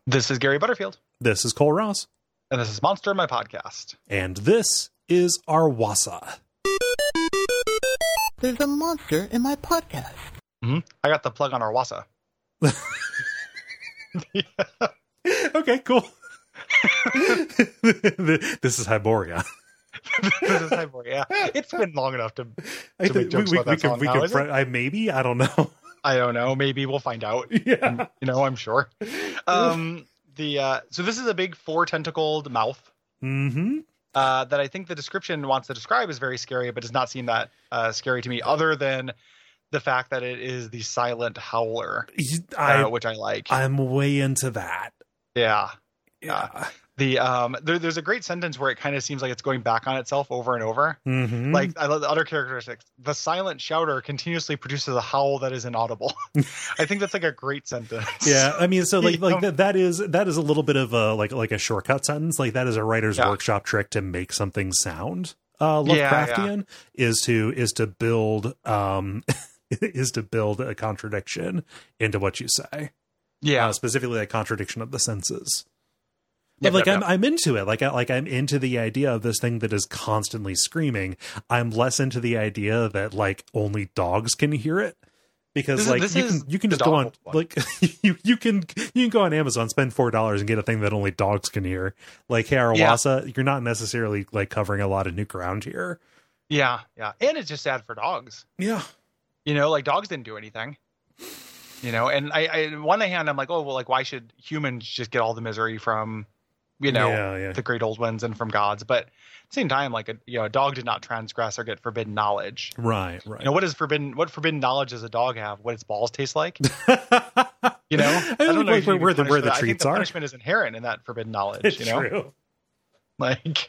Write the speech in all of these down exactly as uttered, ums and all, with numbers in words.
This is Gary Butterfield. This is Cole Ross. And this is Monster, my podcast. And this is Arwasa. There's a monster in my podcast. Mm-hmm. I got the plug on Arwasa. Yeah. Okay, cool. This is Hyboria. This is Hyboria. Yeah. It's been long enough to, to I make think jokes we, about we, that we song can, we now, can is fr- it? I, maybe, I don't know. I don't know. Maybe we'll find out. Yeah. You know, I'm sure. Um, the uh, so this is a big four tentacled mouth. Mm-hmm. Uh, that I think the description wants to describe as very scary, but does not seem that uh, scary to me, other than the fact that it is the silent howler, I, uh, which I like. I'm way into that. Yeah. Yeah. Uh, the um, there, there's a great sentence where it kind of seems like it's going back on itself over and over. Mm-hmm. Like, I love the other characteristics. The silent shouter continuously produces a howl that is inaudible. I think that's like a great sentence. Yeah, I mean, so like You like know? that, that is that is a little bit of a like like a shortcut sentence. Like that is a writer's Yeah. workshop trick to make something sound uh, Yeah, Lovecraftian. Is to is to build um is to build a contradiction into what you say. Yeah. Uh, specifically, a contradiction of the senses. Yep, But like yep, I'm, yep. I'm into it. Like I, like I'm into the idea of this thing that is constantly screaming. I'm less into the idea that like only dogs can hear it, because This is- like this you is can you can the just go on dog one. like you you can you can go on Amazon, spend four dollars and get a thing that only dogs can hear. Like, hey, Arwasa, you're not necessarily like covering a lot of new ground here. Yeah. Yeah. And it's just sad for dogs. Yeah. You know, like dogs didn't do anything. You know, and I, I on one hand, I'm like, oh, well, like, why should humans just get all the misery from, you know, Yeah, yeah. the great old ones and from gods? But at the same time, like, a, you know, a dog did not transgress or get forbidden knowledge. Right. Right. You know, what is forbidden? What forbidden knowledge does a dog have? What its balls taste like? You know, I I don't don't know like if you where, can where the punish where for the that. I think treats the are. punishment is inherent in that forbidden knowledge. It's you know, true. like,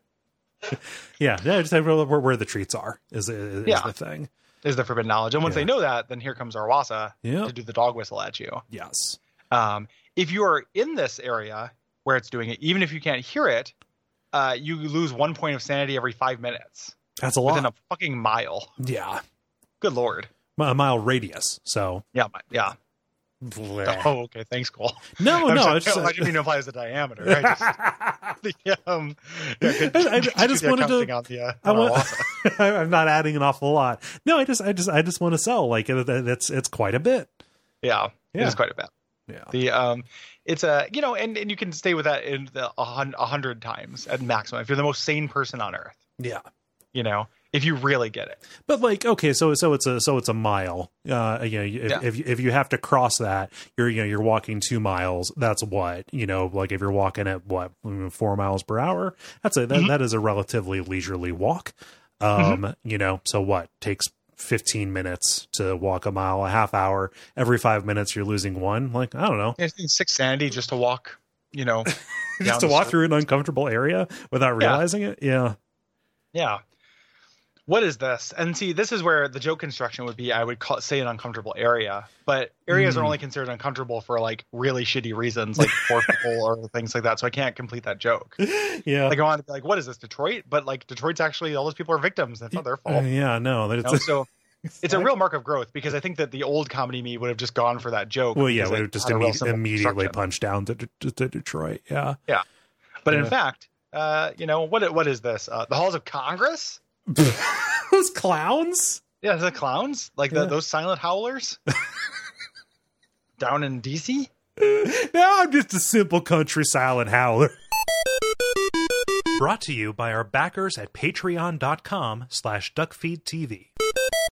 Yeah. Yeah. Just where, where where the treats are is is, is Yeah. the thing. is the forbidden knowledge. And once Yeah. they know that, then here comes Arwasa Yeah. to do the dog whistle at you. Yes. Um, if you are in this area where it's doing it, even if you can't hear it, uh, you lose one point of sanity every five minutes That's a lot. within a fucking mile. Yeah. Good Lord. A mile radius. So Yeah. my- Yeah. Bleh. Oh, okay. Thanks, Cole. no, I'm no. sorry, It's just, I didn't mean to apply as the diameter. I just, the, um, yeah, good, I- I- good I just do the wanted to- accounting On the, uh, I on want. Arwasa. I'm not adding an awful lot. No, I just, I just, I just want to sell. Like it, it's, it's quite a bit. Yeah, it Yeah. is quite a bit. Yeah. The um, it's a you know, and, and you can stay with that in the a hun- a hundred times at maximum if you're the most sane person on earth. Yeah. You know, if you really get it. But like, okay, so so it's a so it's a mile. Uh, you know, if Yeah. if, you, if you have to cross that, you're you know you're walking two miles. That's what you know. Like if you're walking at what four miles per hour, that's a that, Mhm. that is a relatively leisurely walk. Um, you know, so what takes fifteen minutes to walk a mile, a half hour. Every five minutes, you're losing one. Like I don't know, It's six sanity just to walk. You know, down just to the walk street. through an uncomfortable area without Yeah. realizing it. Yeah. Yeah. What is this? And see, this is where the joke construction would be. I would call say an uncomfortable area, but areas Mm. are only considered uncomfortable for like really shitty reasons, like poor people or things like that. So I can't complete that joke. Yeah. Like I want to be like, what is this, Detroit? But like Detroit's actually all those people are victims. That's not their Uh, fault. yeah. No. That's, You know? So it's a real mark of growth because I think that the old comedy me would have just gone for that joke. well, yeah. because We it would just had a real imme- simple immediately construction. punch down to, to, to Detroit. Yeah. But in Yeah. fact, uh, you know what? What is this? Uh, the halls of Congress? Those clowns. Yeah, the clowns, like the, Yeah. those silent howlers down in D C. Now I'm just a simple country silent howler. Brought to you by our backers at patreon.com slash duckfeedtv.